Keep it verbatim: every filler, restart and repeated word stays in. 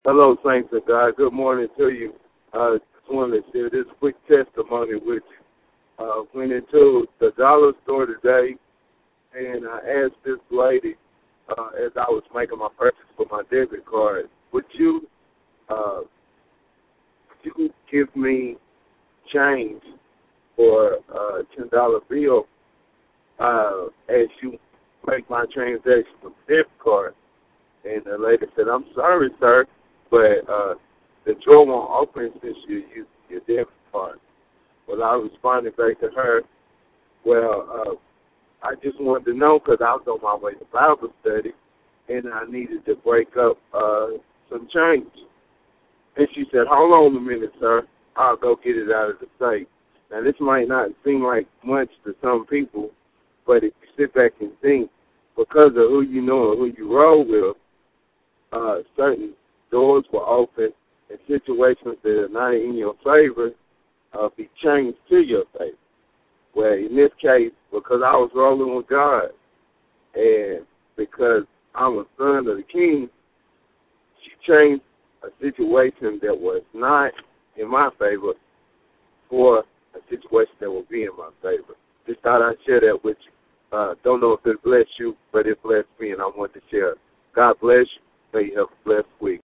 Hello, saints of God. Good morning to you. Uh, just wanted to share this quick testimony with you. Uh, went into the dollar store today, and I asked this lady uh, as I was making my purchase for my debit card, would you, uh, would you give me change for a ten dollar bill uh, as you make my transaction with the debit card? And the lady said, I'm sorry, sir, but uh, the drawer won't open since you use your debit card. Well, I responded back to her, well, uh, I just wanted to know because I was on my way to Bible study, and I needed to break up uh, some change. And she said, hold on a minute, sir. I'll go get it out of the safe. Now, this might not seem like much to some people, but if you sit back and think, because of who you know and who you roll with, uh, certain doors will open and situations that are not in your favor uh, be changed to your favor. Well, in this case, because I was rolling with God and because I'm a son of the King, she changed a situation that was not in my favor for a situation that will be in my favor. Just thought I'd share that with you. Uh, don't know if it blessed you, but it blessed me, and I want to share. God bless you. May you have a blessed